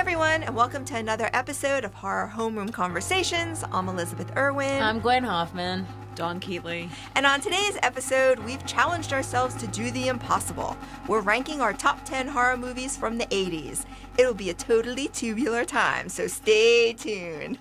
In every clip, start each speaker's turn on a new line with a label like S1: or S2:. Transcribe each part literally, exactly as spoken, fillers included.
S1: everyone, and welcome to another episode of Horror Homeroom Conversations. I'm Elizabeth Irwin.
S2: I'm Gwen Hoffman.
S3: Dawn Keatley.
S1: And on today's episode, we've challenged ourselves to do the impossible. We're ranking our top ten horror movies from the eighties. It'll be a totally tubular time, so stay tuned.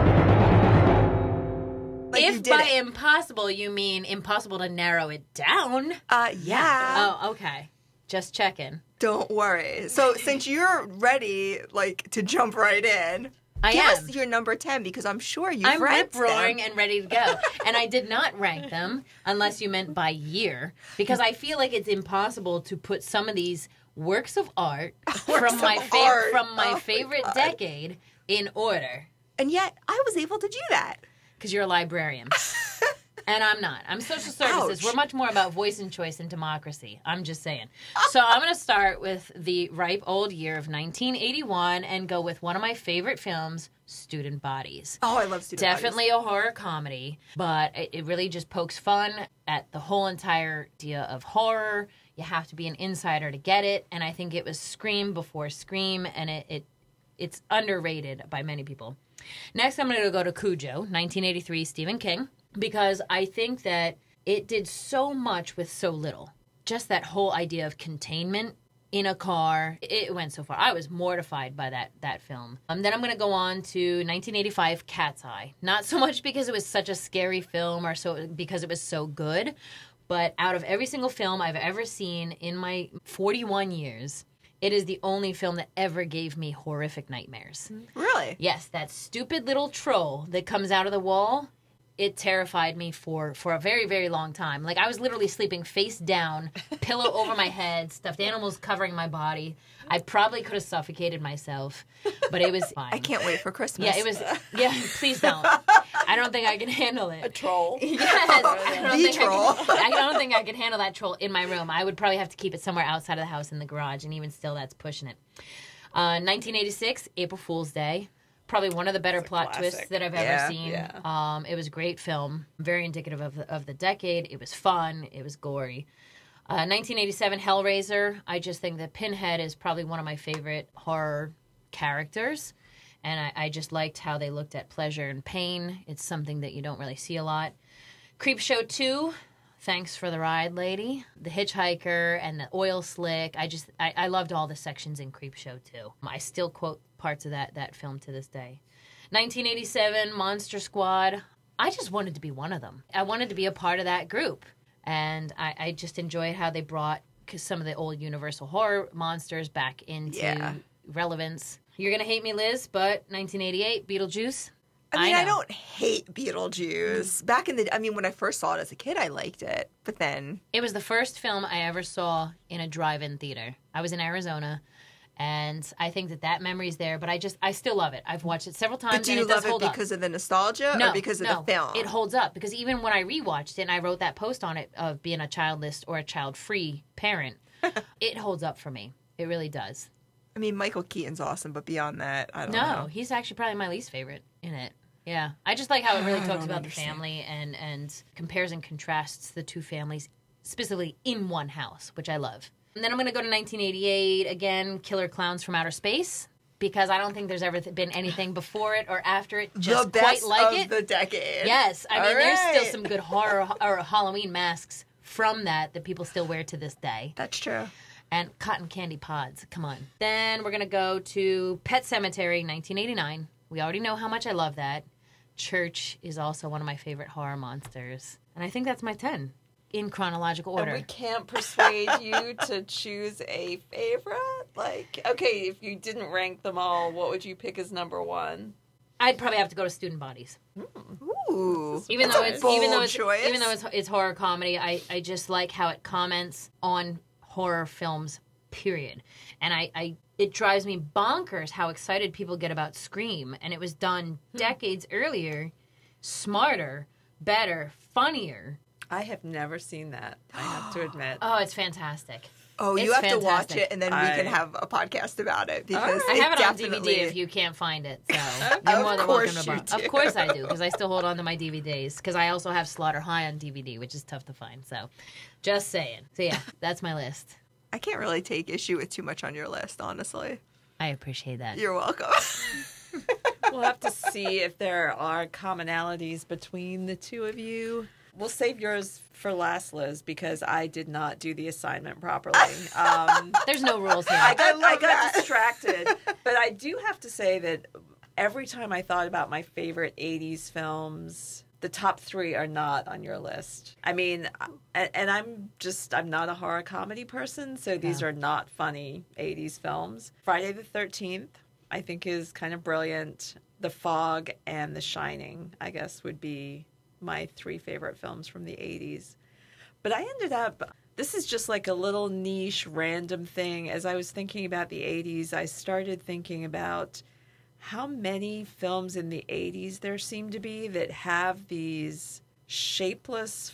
S1: Like
S2: if by
S1: it.
S2: impossible you mean impossible to narrow it down.
S1: Uh, yeah.
S2: Oh, okay. Just checking.
S1: Don't worry. So since you're ready, like, to jump right in,
S2: I
S1: give
S2: am.
S1: us your number ten, because I'm sure you've
S2: I'm
S1: ranked them.
S2: rip-roaring and ready to go. And I did not rank them, unless you meant by year, because I feel like it's impossible to put some of these works of art
S1: Works
S2: from my
S1: of
S2: fa-
S1: art.
S2: from my
S1: Oh my
S2: favorite
S1: God.
S2: decade in order.
S1: And yet, I was able to do that.
S2: Because you're a librarian. And I'm not. I'm social services.
S1: Ouch.
S2: We're much more about voice and choice and democracy. I'm just saying. So I'm going to start with the ripe old year of nineteen eighty-one and go with one of my favorite films, Student Bodies.
S1: Oh, I love Student
S2: Definitely a horror comedy, but it, it really just pokes fun at the whole entire idea of horror. You have to be an insider to get it, and I think it was Scream before Scream, and it, it it's underrated by many people. Next, I'm going to go to Cujo, nineteen eighty-three, Stephen King, because I think that it did so much with so little. Just that whole idea of containment in a car, it went so far. I was mortified by that that film. Um, then I'm going to go on to nineteen eighty-five, Cat's Eye. Not so much because it was such a scary film or so because it was so good, but out of every single film I've ever seen in my forty-one years, it is the only film that ever gave me horrific nightmares.
S1: Really?
S2: Yes, that stupid little troll that comes out of the wall, it terrified me for, for a very, very long time. Like, I was literally sleeping face down, pillow over my head, stuffed animals covering my body. I probably could have suffocated myself, but it was fine.
S1: I can't wait for Christmas.
S2: Yeah, it was... Yeah, please don't. I don't think I can handle it.
S3: A troll.
S2: Yes, I don't,
S1: The
S2: think
S1: troll.
S2: I, can, I don't think I could handle that troll in my room. I would probably have to keep it somewhere outside of the house in the garage, and even still, that's pushing it. Uh, nineteen eighty-six, April Fool's Day. Probably one of the better
S3: It's a
S2: plot
S3: classic.
S2: twists that I've ever
S1: Yeah,
S2: seen.
S3: yeah.
S2: Um, it was a great film, very indicative of the, of the decade. It was fun. It was gory. Uh, nineteen eighty-seven, Hellraiser. I just think that Pinhead is probably one of my favorite horror characters. And I, I just liked how they looked at pleasure and pain. It's something that you don't really see a lot. Creepshow two, thanks for the ride, lady. The hitchhiker and the oil slick. I just, I, I loved all the sections in Creepshow two. I still quote parts of that, that film to this day. nineteen eighty-seven, Monster Squad. I just wanted to be one of them. I wanted to be a part of that group. And I, I just enjoyed how they brought some of the old Universal horror monsters back into
S1: Yeah.
S2: relevance. You're going to hate me, Liz, but nineteen eighty-eight, Beetlejuice.
S1: I mean, I,
S2: know.
S1: don't hate Beetlejuice. Back in the, I mean, when I first saw it as a kid, I liked it. But then,
S2: It was the first film I ever saw in a drive-in theater. I was in Arizona, and I think that that memory's there, but I just, I still love it. I've watched it several times,
S1: but do
S2: and
S1: you
S2: it does
S1: love it
S2: hold up.
S1: because of the nostalgia
S2: No,
S1: or because of
S2: no,
S1: the film?
S2: it holds up, because even when I rewatched it, and I wrote that post on it of being a childless or a child-free parent, it holds up for me. It really does.
S1: I mean, Michael Keaton's awesome, but beyond that, I don't
S2: No,
S1: know.
S2: he's actually probably my least favorite in it. Yeah. I just like how it really
S1: I
S2: talks
S1: don't
S2: about
S1: understand.
S2: the family and, and compares and contrasts the two families, specifically in one house, which I love. And then I'm going to go to nineteen eighty-eight, again, Killer Clowns from Outer Space, because I don't think there's ever th- been anything before it or after it just
S1: the
S2: quite
S1: best
S2: like
S1: of
S2: it.
S1: the decade.
S2: Yes. I
S1: All
S2: mean, there's still
S1: right.
S2: some good horror or Halloween masks from that that people still wear to this day.
S1: That's true.
S2: And cotton candy pods. Come on. Then we're going to go to Pet Sematary, nineteen eighty-nine. We already know how much I love that. Church is also one of my favorite horror monsters. And I think that's my ten in chronological order.
S3: And we can't persuade you to choose a favorite? Like, okay, if you didn't rank them all, what would you pick as number one?
S2: I'd probably have to go to Student Bodies.
S1: Ooh.
S2: Even
S1: That's
S2: though
S1: a
S2: it's even though
S1: bold
S2: it's
S1: choice.
S2: even though it's, it's horror comedy, I, I just like how it comments on horror films, period. And I, I it drives me bonkers how excited people get about Scream, and it was done decades earlier, smarter, better, funnier.
S3: I have never seen that, I have to admit.
S2: Oh, it's fantastic.
S1: Oh, you
S2: It's
S1: have to watch
S2: fantastic.
S1: it, and then we
S3: I-
S1: can have a podcast about it because
S3: right.
S2: I have it on
S1: definitely...
S2: D V D if you can't find it. So
S1: Of
S2: you're more than
S1: course
S2: welcome to
S1: you
S2: borrow.
S1: do.
S2: Of course I do, because I still hold on to my D V Ds. Because I also have Slaughter High on D V D, which is tough to find. So, just saying. So yeah, that's my list.
S1: I can't really take issue with too much on your list, honestly.
S2: I appreciate that.
S1: You're welcome.
S3: We'll have to see if there are commonalities between the two of you. We'll save yours for last, Liz, because I did not do the assignment properly. Um,
S2: There's no rules here.
S3: I got,
S1: I
S3: I
S1: love
S3: got
S1: that.
S3: distracted. But I do have to say that every time I thought about my favorite eighties films, the top three are not on your list. I mean, and, and I'm just, I'm not a horror comedy person, so these
S2: Yeah.
S3: are not funny eighties films. Friday the thirteenth, I think, is kind of brilliant. The Fog and The Shining, I guess, would be my three favorite films from the eighties. But I ended up, this is just like a little niche random thing. As I was thinking about the eighties, I started thinking about how many films in the eighties there seem to be that have these shapeless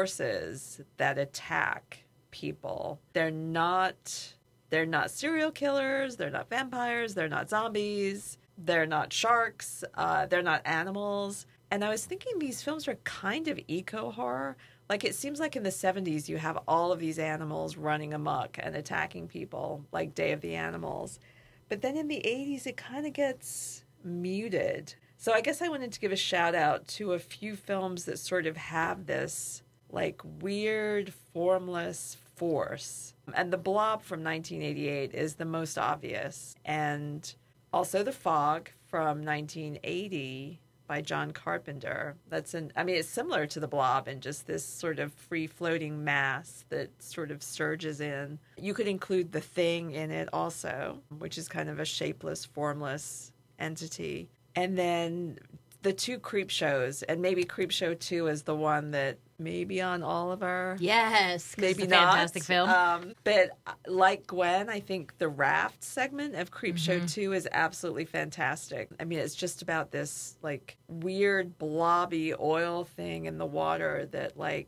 S3: forces that attack people. They're not they're not serial killers, they're not vampires, they're not zombies, they're not sharks, uh, they're not animals. And I was thinking these films are kind of eco-horror. Like, it seems like in the seventies you have all of these animals running amok and attacking people, like Day of the Animals. But then in the eighties, it kind of gets muted. So I guess I wanted to give a shout out to a few films that sort of have this, like, weird, formless force. And The Blob from nineteen eighty-eight is the most obvious. And also The Fog from nineteen eighty by John Carpenter. That's an, I mean, it's similar to The Blob and just this sort of free-floating mass that sort of surges in. You could include The Thing in it also, which is kind of a shapeless, formless entity. And then the two Creep Shows, and maybe Creep Show two is the one that maybe on all of our...
S2: Yes, 'cause
S3: Maybe
S2: it's a
S3: not.
S2: fantastic film.
S3: Um, but like Gwen, I think the raft segment of Creep Show
S2: Mm-hmm.
S3: two is absolutely fantastic. I mean, it's just about this like weird blobby oil thing in the water that like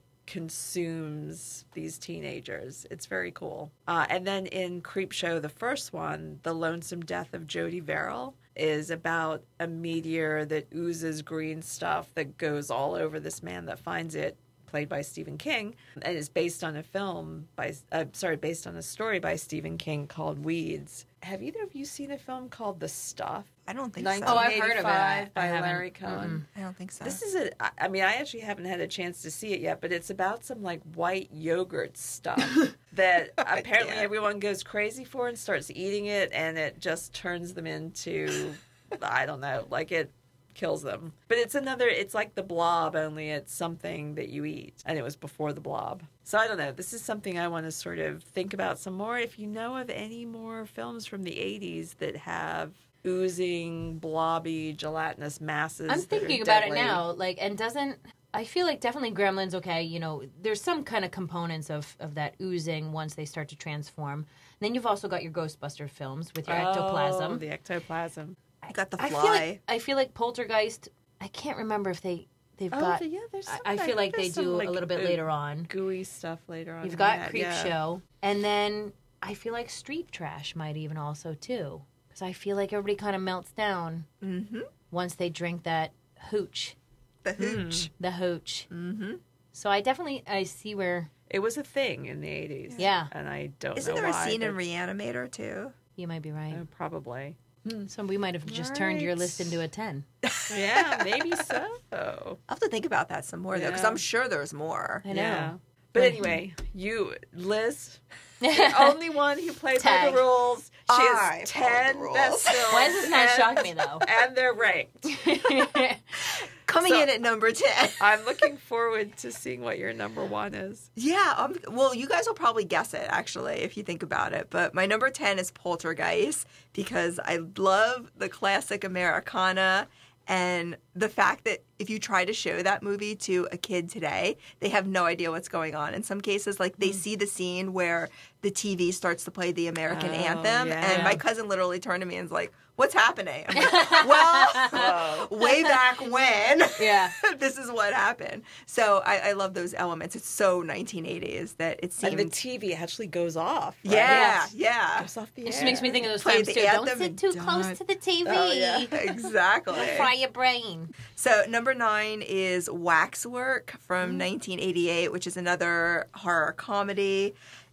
S3: consumes these teenagers. It's very cool. Uh, and then in Creep Show, the first one, The Lonesome Death of Jody Verrill, is about a meteor that oozes green stuff that goes all over this man that finds it, played by Stephen King, and is based on a film by, uh, sorry, based on a story by Stephen King called Weeds. Have either of you seen a film called The Stuff?
S1: I don't think
S2: Oh,
S1: so.
S2: I've heard of it. I-
S3: by
S2: I haven't.
S3: Larry Cohen.
S1: I don't think so.
S3: This is a, I- I mean, I actually haven't had a chance to see it yet, but it's about some like white yogurt stuff that apparently
S1: Yeah.
S3: everyone goes crazy for and starts eating it, and it just turns them into, I don't know, like it kills them. But it's another, it's like The Blob, only it's something that you eat, and it was before The Blob. So I don't know, this is something I want to sort of think about some more. If you know of any more films from the eighties that have oozing, blobby, gelatinous masses
S2: I'm
S3: that are
S2: thinking about it
S3: deadly.
S2: now, like, and doesn't I feel like definitely Gremlins? Okay, you know, there's some kind of components of of that oozing once they start to transform. And then you've also got your Ghostbuster films with your
S3: Oh,
S2: ectoplasm.
S3: the ectoplasm.
S1: You got the
S2: I
S1: fly.
S2: feel like I feel like Poltergeist. I can't remember if they they've
S3: Oh,
S2: got.
S3: yeah, there's some,
S2: I, I feel like they
S3: there's some,
S2: do
S3: like,
S2: a little bit
S3: uh,
S2: later on.
S3: gooey stuff later on.
S2: You've
S3: in
S2: got
S3: that,
S2: Creep
S3: yeah.
S2: Show, and then I feel like Street Trash might even also too, because I feel like everybody kind of melts down
S1: Mm-hmm.
S2: once they drink that hooch,
S1: The hooch.
S2: the hooch.
S1: Mm-hmm.
S2: So I definitely I see where
S3: It was a thing in the eighties.
S2: Yeah.
S3: And I don't
S1: Isn't
S3: know
S1: there a
S3: why,
S1: scene in
S3: but-
S1: Reanimator too?
S2: you might be right.
S3: Uh, probably.
S2: So we might have just turned your
S3: Right.
S2: list into a ten.
S3: Yeah, maybe so.
S1: I'll have to think about that some more though, because
S3: Yeah.
S1: I'm sure there's more.
S2: I know.
S3: Yeah. But anyway, you, Liz, the only one who plays by
S2: Tag.
S3: the rules. She
S1: I
S3: has
S1: follow the
S3: ten
S1: rules.
S3: best films.
S2: Why does this not
S3: and-
S2: shock me though?
S3: And they're ranked.
S1: Coming
S3: So-
S1: in at number ten.
S3: I'm looking forward to seeing what your number one is.
S1: Yeah, um, well, you guys will probably guess it, actually, if you think about it. But my number ten is Poltergeist because I love the classic Americana and the fact that if you try to show that movie to a kid today, they have no idea what's going on. In some cases, like, they see the scene where the T V starts to play the American
S3: Oh,
S1: anthem,
S3: yeah.
S1: and my cousin literally turned to me and was like, what's happening? I'm like, well, way back when.
S2: Yeah.
S1: This is what happened. So I, I love those elements. It's so nineteen eighties that it seems.
S3: And the T V actually goes off. Right?
S1: yeah, yeah.
S3: Goes off the
S2: It just
S3: air.
S2: makes me think of those
S1: Play
S2: times
S1: the
S2: too. Don't
S1: anthem
S2: sit
S1: and
S2: too
S1: done.
S2: close to the T V.
S3: Oh, yeah.
S1: Exactly.
S2: Fry your brain.
S1: So number nine is Waxwork from
S3: Mm.
S1: nineteen eighty-eight, which is another horror comedy.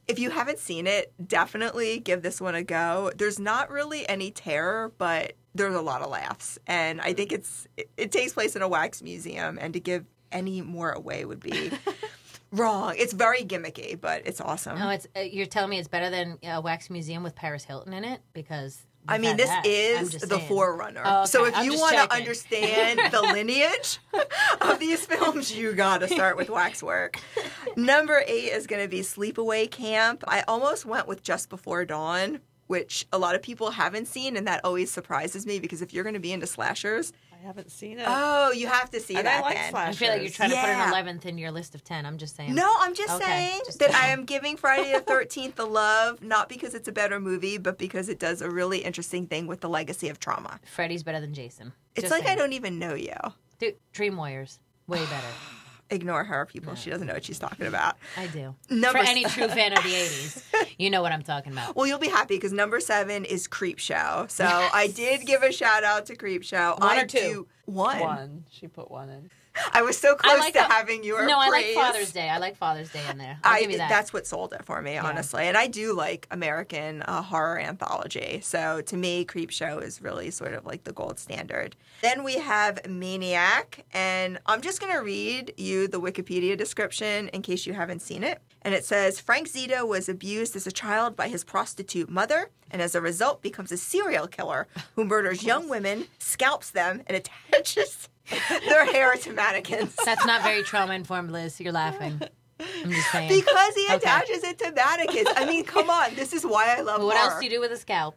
S1: If you haven't seen it, definitely give this one a go. There's not really any terror, but there's a lot of laughs. And I think it's it, it takes place in a wax museum, and to give any more away would be wrong. It's very gimmicky, but it's awesome.
S2: No, it's uh, you're telling me it's better than a wax museum with Paris Hilton in it? Because
S1: I
S2: we've
S1: mean,
S2: had
S1: this
S2: that. I'm
S1: is
S2: just
S1: the
S2: saying.
S1: forerunner.
S2: Oh, okay.
S1: So if
S2: I'm
S1: you
S2: just
S1: want to
S2: checking.
S1: understand the lineage of these films, you got to start with Waxwork. Number eight is going to be Sleepaway Camp. I almost went with Just Before Dawn, which a lot of people haven't seen, and that always surprises me because if you're going to be into slashers,
S3: I haven't seen it.
S1: oh, you have to see
S3: and
S1: that
S3: I like
S1: then.
S3: slashers.
S2: I feel like you're trying to put
S1: Yeah.
S2: an eleventh in your list of ten. I'm just saying.
S1: No, I'm just
S2: Okay,
S1: saying
S2: just
S1: that
S2: saying.
S1: I am giving Friday the thirteenth the love, not because it's a better movie, but because it does a really interesting thing with the legacy of trauma.
S2: Freddy's better than Jason.
S1: It's
S2: Just
S1: like
S2: saying.
S1: I don't even know you.
S2: Dude, Dream Warriors. Way better.
S1: Ignore her, people. She doesn't know what she's talking about.
S2: I do.
S1: Number
S2: For any true fan of the eighties, you know what I'm talking about.
S1: Well, you'll be happy because number seven is Creep Show. So I did give a shout out to Creep Show.
S2: One
S1: I
S2: or two?
S1: Do, one.
S3: One. She put one in.
S1: I was so close
S2: like
S1: to
S2: how-
S1: having your
S2: No, I like
S1: praise.
S2: Father's Day. I like Father's Day in there. I'll
S1: I,
S2: give you that.
S1: That's what sold it for me, honestly. And I do like American uh, horror anthology. So to me, Creep Show is really sort of like the gold standard. Then we have Maniac. And I'm just going to read you the Wikipedia description in case you haven't seen it. And it says, Frank Zito was abused as a child by his prostitute mother, and as a result becomes a serial killer who murders young women, scalps them, and attaches their hair to mannequins.
S2: That's not very trauma-informed, Liz. You're laughing. I'm just saying.
S1: Because he
S2: Okay.
S1: attaches it to mannequins. I mean, come on. This is why I love
S2: But what
S1: horror.
S2: else do you do with a scalp?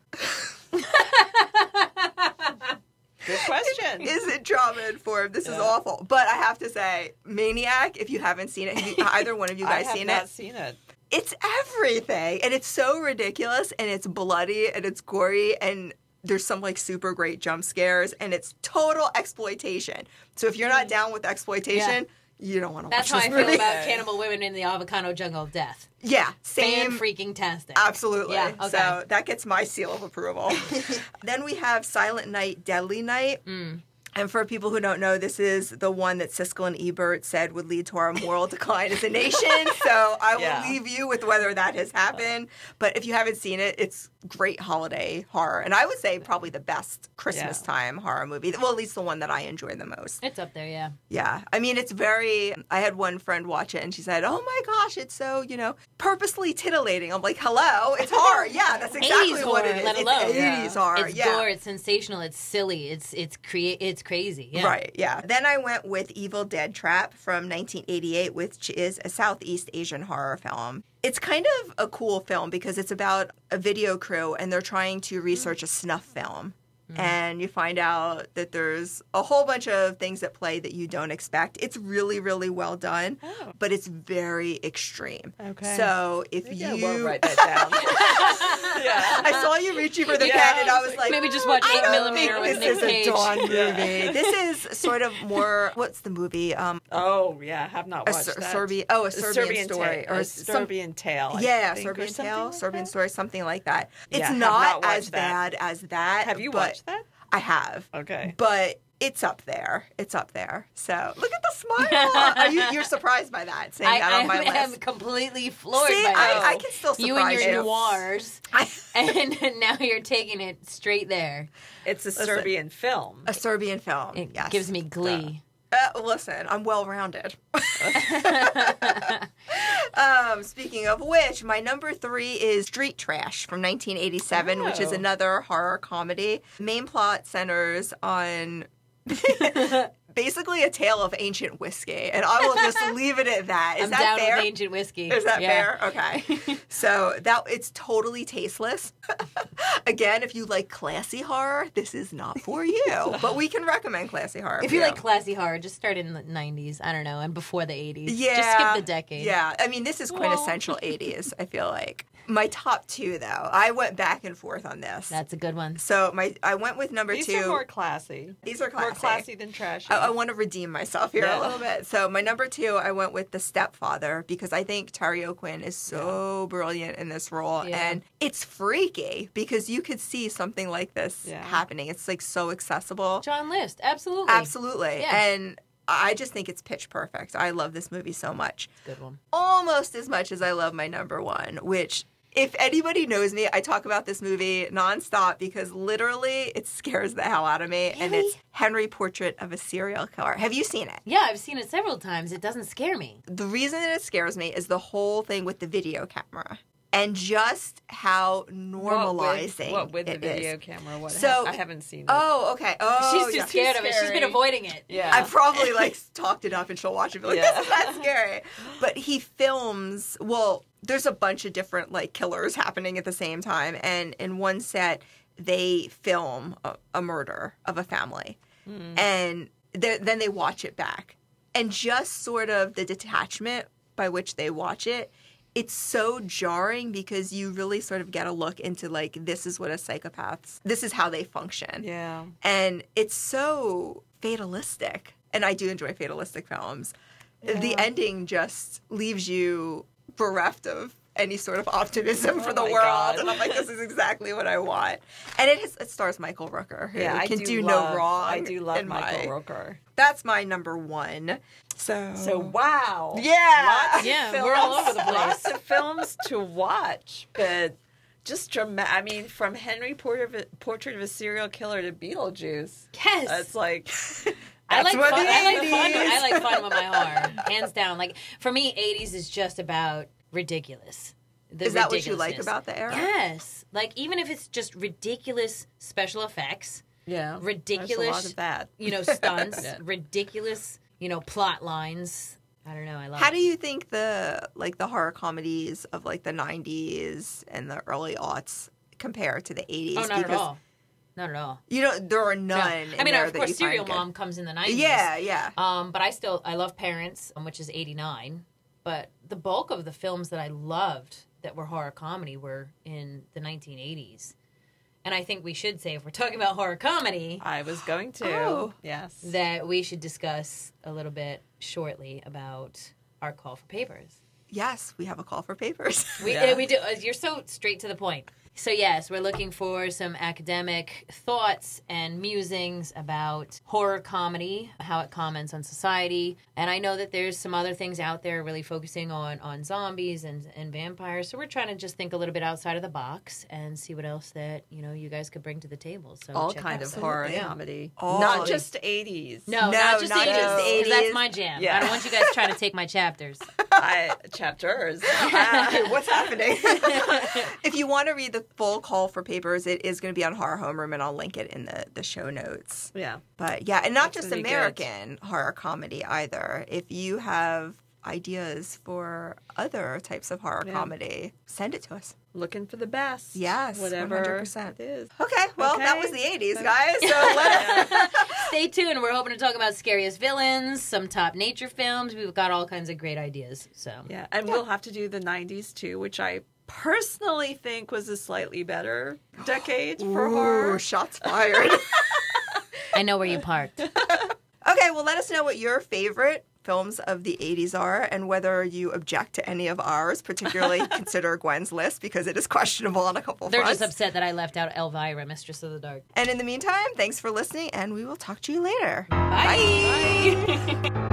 S3: Good question.
S1: Is it trauma informed? This is
S3: Yeah.
S1: awful. But I have to say, Maniac, if you haven't seen it, have you, either one of you guys
S3: I have
S1: seen
S3: not
S1: it?
S3: seen it.
S1: It's everything. And it's so ridiculous, and it's bloody, and it's gory, and there's some like super great jump scares, and it's total exploitation. So if you're not down with exploitation, you don't want to watch
S2: That's how
S1: this
S2: I
S1: movie.
S2: feel about Cannibal Women in the Avocado Jungle of Death.
S1: Yeah, same.
S2: Fan freaking tastic.
S1: Absolutely.
S2: Yeah, okay.
S1: So that gets my seal of approval. Then we have Silent Night, Deadly Night.
S2: Mm.
S1: And for people who don't know, this is the one that Siskel and Ebert said would lead to our moral decline as a nation. So I will
S3: Yeah.
S1: leave you with whether that has happened. But if you haven't seen it, it's great holiday horror. And I would say probably the best Christmas
S3: Yeah.
S1: time horror movie. Well, at least the one that I enjoy the most.
S2: It's up there, yeah.
S1: Yeah. I mean, it's very. I had one friend watch it and she said, oh my gosh, it's so, you know, purposely titillating. I'm like, hello, it's horror. Yeah, that's exactly
S2: eighties
S1: what
S2: horror,
S1: it is.
S2: let
S1: It's
S2: alone.
S1: eighties
S3: Yeah.
S1: horror.
S2: It's
S1: yeah.
S2: gore, it's sensational, it's silly, it's it's crea- it's crazy. Yeah.
S1: Right, yeah. Then I went with Evil Dead Trap from nineteen eighty-eight, which is a Southeast Asian horror film. It's kind of a cool film because it's about a video crew and they're trying to research a snuff film. And you find out that there's a whole bunch of things at play that you don't expect. It's really, really well done,
S3: Oh.
S1: but it's very extreme.
S3: Okay.
S1: So if
S3: Maybe
S1: you...
S3: I won't write that down. yeah.
S1: I saw you reaching for the
S3: Yeah,
S1: pen, and I
S3: I
S1: was
S3: was
S1: like,
S2: Maybe just watch
S1: I
S2: eight
S1: don't
S2: millimeter
S1: think
S2: with
S1: this
S2: Nick
S1: is
S2: Cage.
S1: a Dawn movie.
S3: Yeah.
S1: This is sort of more. What's the movie? Um,
S3: Oh, yeah. Have not
S1: a
S3: watched
S1: Ser-
S3: that.
S1: Serbian. Oh, a
S3: A
S1: Serbian, story,
S3: ta-
S1: or
S3: a
S1: some-
S3: Serbian tale. I
S1: Yeah,
S3: think, or
S1: Serbian
S3: something
S1: tale,
S3: like
S1: Serbian
S3: that.
S1: story, something like that. It's
S3: Yeah, have
S1: not,
S3: not
S1: as
S3: watched that.
S1: bad as that.
S3: Have you
S1: but
S3: watched that?
S1: I have.
S3: Okay.
S1: But it's up there. It's up there. So look at the smile. Are you, you're surprised by that? Saying
S2: I,
S1: that on my
S2: I am
S1: list.
S2: completely floored
S1: See,
S2: by
S1: I,
S2: that.
S1: I can still surprise
S2: You and your
S1: you.
S2: noirs,
S1: I-
S2: and now you're taking it straight there.
S3: It's a Serbian film.
S1: a Serbian film.
S2: It
S1: yes.
S2: gives me glee.
S1: Uh, listen, I'm well rounded. um, speaking of which, my number three is Street Trash from nineteen eighty-seven, which is
S3: Oh.
S1: another horror comedy. Main plot centers on basically a tale of ancient whiskey, and I will just leave it at that. Is
S2: I'm
S1: that
S2: down
S1: fair?
S2: with ancient whiskey.
S1: Is that
S2: Yeah.
S1: fair? Okay. So that it's totally tasteless. Again, if you like classy horror, this is not for you. But we can recommend classy horror.
S2: If
S1: for
S2: you like classy horror, just start in the nineties. I don't know, and before the eighties.
S1: Yeah.
S2: Just skip the decade.
S1: Yeah. I mean, this is quintessential eighties, I feel like. My top two, though, I went back and forth on this.
S2: That's a good one.
S1: so my I went with number
S3: These
S1: two.
S3: are more classy.
S1: These are
S3: More
S1: classy.
S3: classy than trashy.
S1: I, I want to redeem myself here
S3: Yeah.
S1: a little bit. So my number two, I went with The Stepfather because I think Terry O'Quinn is so brilliant in this role.
S2: Yeah.
S1: And it's freaky because you could see something like this
S3: Yeah.
S1: happening. It's like so accessible.
S2: John List, absolutely.
S1: Absolutely.
S2: Yeah.
S1: And I just think it's pitch perfect. I love this movie so much.
S2: Good one.
S1: Almost as much as I love my number one, which, if anybody knows me, I talk about this movie nonstop because literally it scares the hell out of me. And
S2: Really?
S1: it's Henry, Portrait of a Serial Killer. Have you seen it?
S2: Yeah, I've seen it several times. It doesn't scare me.
S1: The reason that it scares me is the whole thing with the video camera and just how normalizing
S3: What with, what with the
S1: it
S3: video
S1: is.
S3: camera? What?
S1: So-
S3: I haven't seen it.
S1: Oh, okay. Oh,
S2: She's too
S1: yeah.
S2: scared of it. She's been
S3: scary.
S2: avoiding it.
S3: yeah.
S1: I probably like talked it up and she'll watch it and be like,
S3: Yeah.
S1: this is not scary. But he films, well, there's a bunch of different like killers happening at the same time. And in one set, they film a, a murder of a family.
S3: Mm.
S1: And th- then they watch it back. And just sort of the detachment by which they watch it, it's so jarring because you really sort of get a look into like, this is what a psychopath's, this is how they function.
S3: Yeah.
S1: And it's so fatalistic. And I do enjoy fatalistic films. The
S3: Yeah.
S1: ending just leaves you bereft of any sort of optimism
S3: Oh
S1: for the
S3: my
S1: world.
S3: God.
S1: And I'm like, this is exactly what I want. And it, has, it stars Michael Rooker, who
S3: Yeah, I
S1: can
S3: do,
S1: do,
S3: love,
S1: no wrong.
S3: I do love
S1: in
S3: Michael
S1: my,
S3: Rooker.
S1: That's my number one. So,
S3: So wow.
S1: Yeah.
S3: Lots of
S2: Yeah,
S3: films,
S2: we're all over the place.
S3: Lots of films to watch, but just dramatic. I mean, from Henry Portrait of, a, Portrait of a Serial Killer to Beetlejuice.
S2: Yes.
S3: It's like
S2: I like
S1: what
S2: fun.
S1: the
S2: I like fun.
S1: eighties.
S2: I like fun with my horror, hands down. Like for me, eighties is just about ridiculous. The
S1: is that what you like
S2: ridiculousness.
S1: about the era?
S2: Yes, like even if it's just ridiculous special effects,
S3: yeah,
S2: ridiculous,
S3: There's a lot of that.
S2: you know, stunts,
S3: Yeah.
S2: ridiculous, you know, plot lines. I don't know. I love.
S1: How
S2: it.
S1: do you think the like the horror comedies of like the nineties and the early aughts compare to the eighties?
S2: Oh, not at all. Not at all.
S1: You know, there are
S2: No.
S1: none.
S2: I
S1: in
S2: mean,
S1: there
S2: of
S1: that
S2: course,
S1: you find
S2: Serial
S1: good.
S2: Mom comes in the nineties.
S1: Yeah, yeah.
S2: Um, but I still I love Parents, um, which is eighty-nine. But the bulk of the films that I loved that were horror comedy were in the nineteen eighties. And I think we should say, if we're talking about horror comedy,
S3: I was going to.
S1: Oh.
S3: Yes.
S2: that we should discuss a little bit shortly about our call for papers.
S1: Yes, we have a call for papers.
S2: We
S3: Yeah.
S2: uh, we do. Uh, you're so straight to the point. So yes, we're looking for some academic thoughts and musings about horror comedy, how it comments on society. And I know that there's some other things out there really focusing on, on zombies and, and vampires. So we're trying to just think a little bit outside of the box and see what else that, you know, you guys could bring to the table. So
S3: All
S2: check
S3: kind
S2: that
S3: of
S2: out.
S3: horror
S1: Absolutely.
S3: comedy.
S1: All.
S3: Not just eighties.
S2: No,
S1: No,
S2: not just
S1: not
S2: eighties.
S1: just
S2: Because
S1: eighties.
S2: that's my jam.
S3: Yeah.
S2: I don't want you guys trying to take my chapters.
S3: I, chapters.
S1: Hey, what's happening? If you want to read the full call for papers, it is going to be on Horror Homeroom, and I'll link it in the, the show notes.
S3: Yeah.
S1: But yeah, and not
S3: That's
S1: just
S3: gonna be good.
S1: American horror comedy either. If you have ideas for other types of horror
S3: Yeah.
S1: comedy, send it to us.
S3: Looking for the best.
S1: Yes,
S3: Whatever
S1: one hundred percent.
S3: it is.
S1: Okay, well, that
S3: Okay.
S1: was the eighties, guys. So let
S2: Stay tuned. We're hoping to talk about scariest villains, some top nature films. We've got all kinds of great ideas. So
S3: Yeah, and we'll have to do the nineties too, which I personally think was a slightly better decade for
S1: Ooh,
S3: horror.
S1: shots fired.
S2: I know where you parked.
S1: Okay, well, let us know what your favorite films of the eighties are and whether you object to any of ours, particularly consider Gwen's list because it is questionable on a couple
S2: They're
S1: fronts.
S2: just upset that I left out Elvira, Mistress of the Dark.
S1: And in the meantime, thanks for listening, and we will talk to you later.
S2: Bye. Bye.